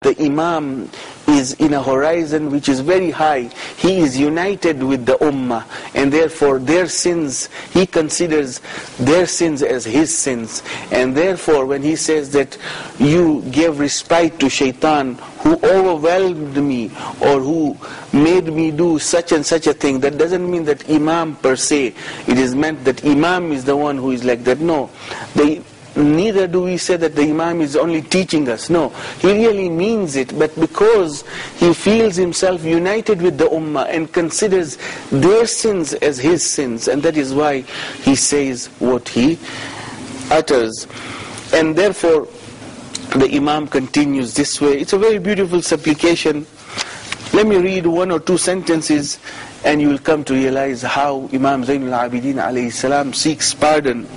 the Imam is in a horizon which is very high. He is united with the Ummah, and therefore their sins, he considers their sins as his sins. And therefore when he says that you gave respite to Shaitan, who overwhelmed me or who made me do such and such a thing, that doesn't mean that Imam per se. It is meant that Imam is the one who is like that. No, neither do we say that the Imam is only teaching us. No, he really means it, but because he feels himself united with the Ummah and considers their sins as his sins, and that is why he says what he utters. And therefore the Imam continues this way. It's a very beautiful supplication. Let me read one or two sentences and you will come to realize how Imam Zainul Abidin alayhi salam seeks pardon.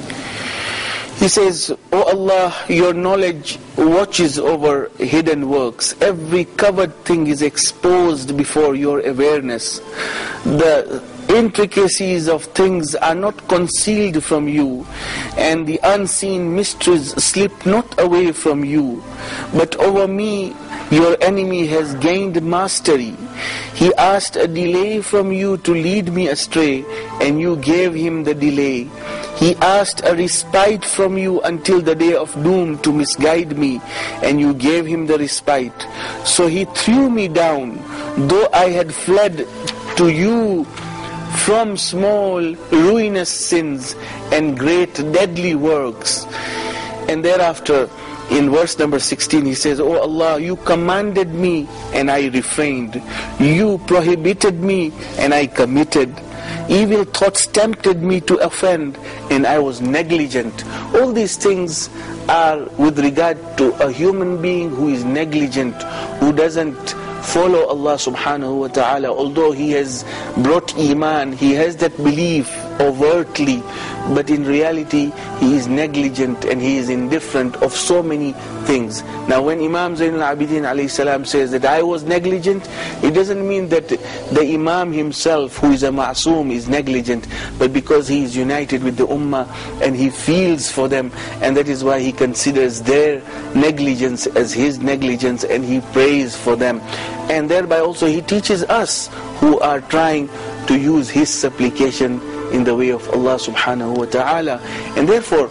He says, "O Allah, your knowledge watches over hidden works. Every covered thing is exposed before your awareness. The intricacies of things are not concealed from you, and the unseen mysteries slip not away from you. But over me, your enemy has gained mastery. He asked a delay from you to lead me astray, and you gave him the delay. He asked a respite from you until the day of doom to misguide me, and you gave him the respite. So he threw me down, though I had fled to you from small ruinous sins and great deadly works." And thereafter, in verse number 16, he says, "O Allah, you commanded me and I refrained. You prohibited me and I committed. Evil thoughts tempted me to offend and I was negligent." All these things are with regard to a human being who is negligent, who doesn't follow Allah subhanahu wa ta'ala. Although he has brought Iman, he has that belief overtly, but in reality he is negligent and he is indifferent of so many things. Now when Imam Zainul Abidin alayhi salam says that I was negligent, it doesn't mean that the Imam himself, who is a ma'soom, is negligent, but because he is united with the Ummah and he feels for them, and that is why he considers their negligence as his negligence and he prays for them. And thereby also he teaches us who are trying to use his supplication in the way of Allah subhanahu wa ta'ala. And therefore,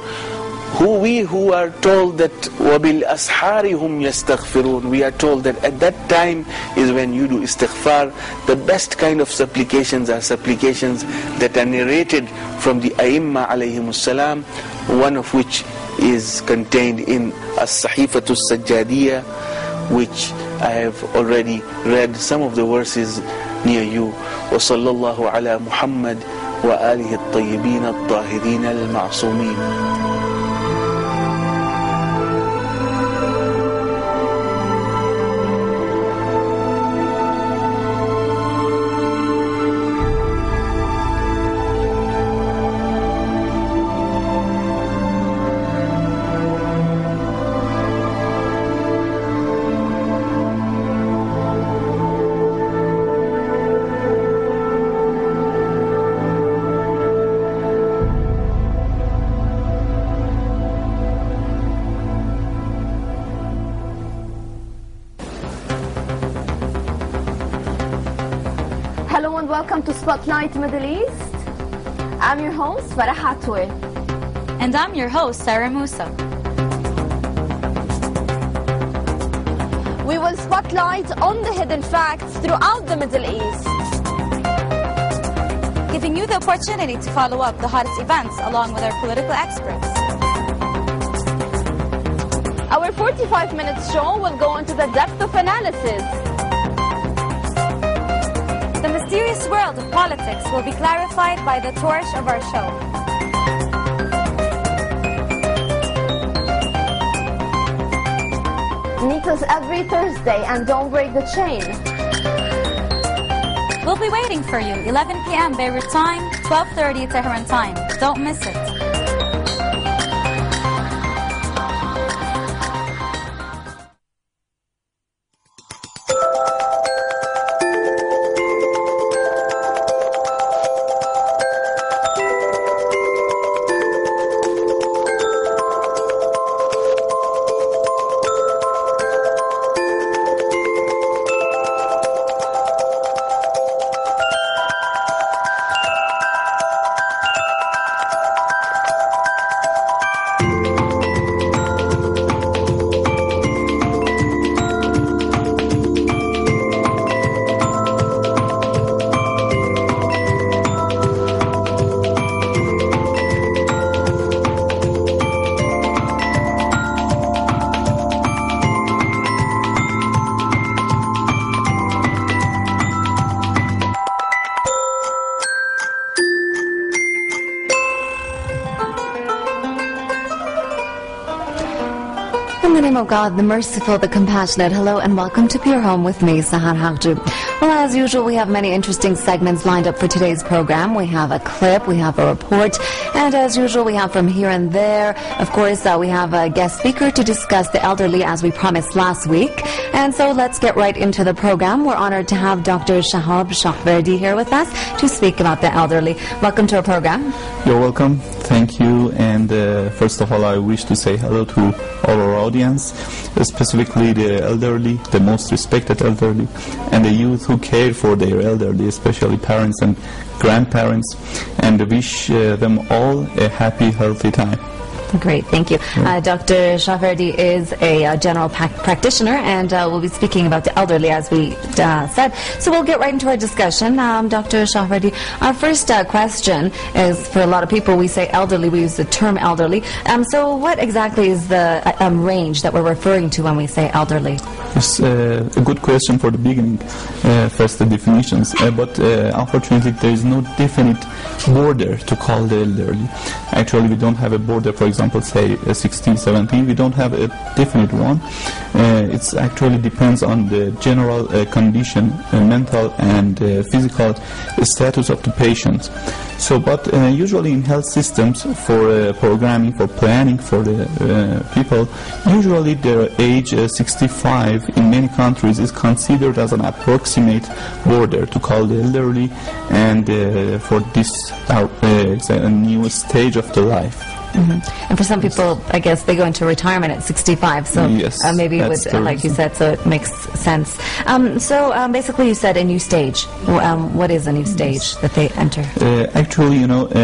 who are told that وَبِالْأَسْحَارِ هُمْ يَسْتَغْفِرُونَ, we are told that at that time is when you do istighfar. The best kind of supplications are supplications that are narrated from the Aimma alayhimus salam, one of which is contained in As-Sahifatu Sajjadiyah, which I have already read some of the verses near you. وَصَلَّى اللَّهُ عَلَى مُحَمَّدٍ وَآلِهِ الطَّيِّبِينَ الطَّاهِرِينَ الْمَعْصُومِينَ. Hello and welcome to Spotlight Middle East. I'm your host, Farah Hatwe. And I'm your host, Sarah Musa. We will spotlight on the hidden facts throughout the Middle East, giving you the opportunity to follow up the hottest events along with our political experts. Our 45-minute show will go into the depth of analysis. The mysterious world of politics will be clarified by the torch of our show. Meet us every Thursday and don't break the chain. We'll be waiting for you, 11 p.m. Beirut time, 12:30 Tehran time. Don't miss it. Rahim, O God, the merciful, the compassionate. Hello and welcome to Pure Home with me, Sahar Haqji. Well, as usual, we have many interesting segments lined up for today's program. We have a clip, we have a report, and as usual, we have from here and there. Of course, we have a guest speaker to discuss the elderly as we promised last week. And so let's get right into the program. We're honored to have Dr. Shahab Shahverdi here with us to speak about the elderly. Welcome to our program. You're welcome. Thank you. And first of all, I wish to say hello to all our audience, specifically the elderly, the most respected elderly, and the youth who care for their elderly, especially parents and grandparents, and wish them all a happy, healthy time. Great, thank you. Dr. Shahverdi is a general practitioner, and we'll be speaking about the elderly, as we said. So we'll get right into our discussion. Dr. Shahverdi, our first question is, for a lot of people, we say elderly, we use the term elderly. So what exactly is the range that we're referring to when we say elderly? It's a good question for the beginning, first the definitions. But unfortunately, there is no definite border to call the elderly. Actually, we don't have a border, for example, say 16, 17, we don't have a definite one. It actually depends on the general condition, mental and physical status of the patient. So, but usually in health systems, for programming, for planning for the people, usually their age 65 in many countries is considered as an approximate border to call the elderly, and for this it's a new stage of the life. Mm-hmm. And for some people, I guess they go into retirement at 65, so yes, maybe with, like you said, so it makes sense. So basically you said a new stage. What is a new stage that they enter? Actually, you know,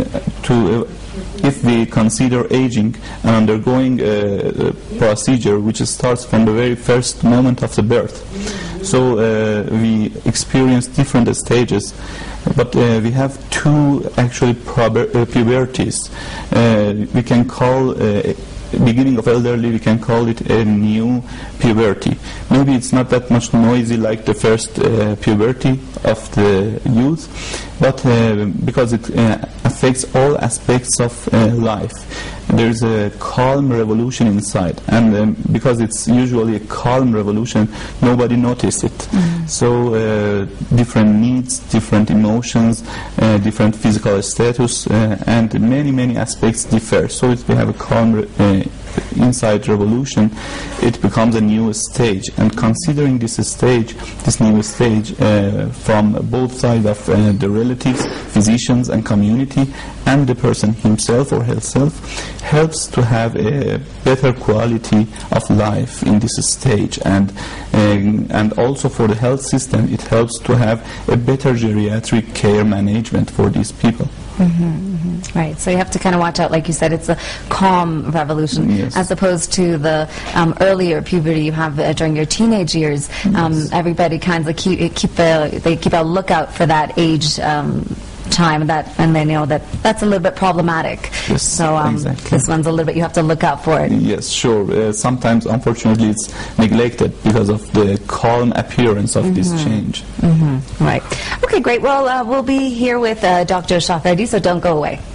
if we consider aging and undergoing a procedure which starts from the very first moment of the birth, so we experience different stages. But we have two actually puberties. We can call beginning of elderly, we can call it a new puberty. Maybe it's not that much noisy like the first puberty of the youth, but because it affects all aspects of life. There's a calm revolution inside, and because it's usually a calm revolution, nobody noticed it. Mm-hmm. So different needs, different emotions, different physical status, and many aspects differ. So if we have a calm inside revolution, it becomes a new stage. And considering this new stage from both sides of the relatives, physicians and community, and the person himself or herself, helps to have a better quality of life in this stage, and also for the health system, it helps to have a better geriatric care management for these people. Mm-hmm, mm-hmm. Right, so you have to kind of watch out, like you said, it's a calm revolution, yes, as opposed to the earlier puberty you have during your teenage years. Yes. Everybody kind of keep a lookout for that age time, and they know that's a little bit problematic. Yes, so exactly. This one's a little bit, you have to look out for it. Yes, sure. Sometimes, unfortunately, it's neglected because of the calm appearance of this change. Mm-hmm. Right. Okay, great. Well, we'll be here with Dr. Shahverdi, so don't go away.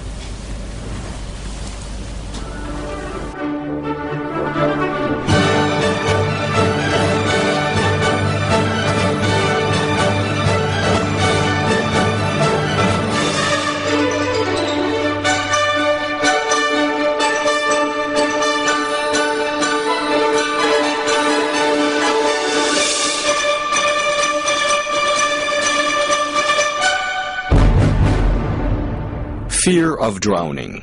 Fear of drowning.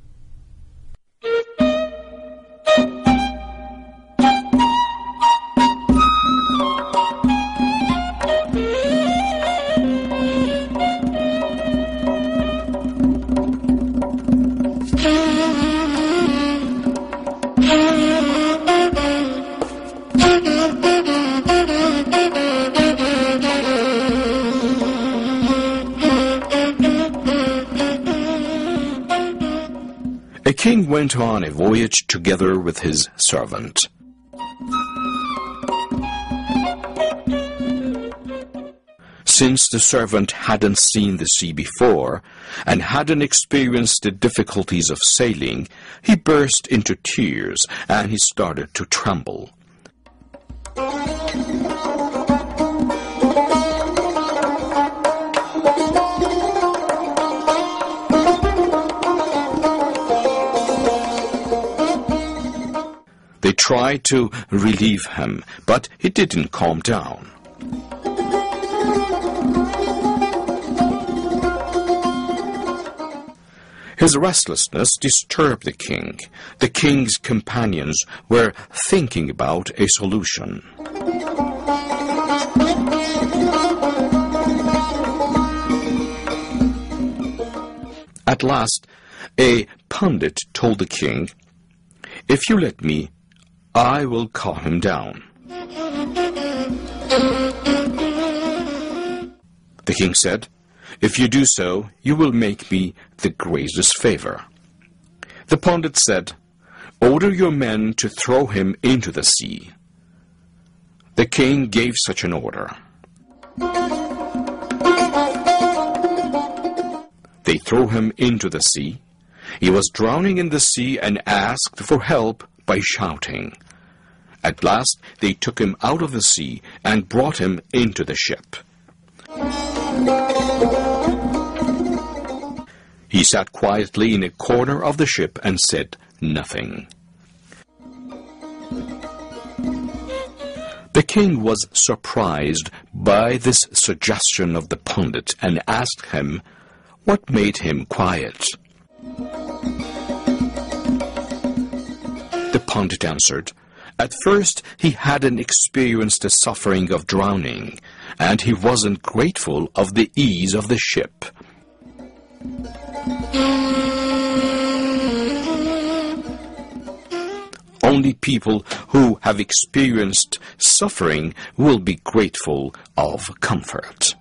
A king went on a voyage together with his servant. Since the servant hadn't seen the sea before and hadn't experienced the difficulties of sailing, he burst into tears and he started to tremble. They tried to relieve him, but he didn't calm down. His restlessness disturbed the king. The king's companions were thinking about a solution. At last, a pundit told the king, "If you let me, I will calm him down." The king said, "If you do so, you will make me the greatest favor." The pundit said, "Order your men to throw him into the sea." The king gave such an order. They threw him into the sea. He was drowning in the sea and asked for help by shouting. At last, they took him out of the sea and brought him into the ship. He sat quietly in a corner of the ship and said nothing. The king was surprised by this suggestion of the pundit and asked him what made him quiet. The pundit answered, "At first he hadn't experienced the suffering of drowning, and he wasn't grateful of the ease of the ship." Only people who have experienced suffering will be grateful of comfort.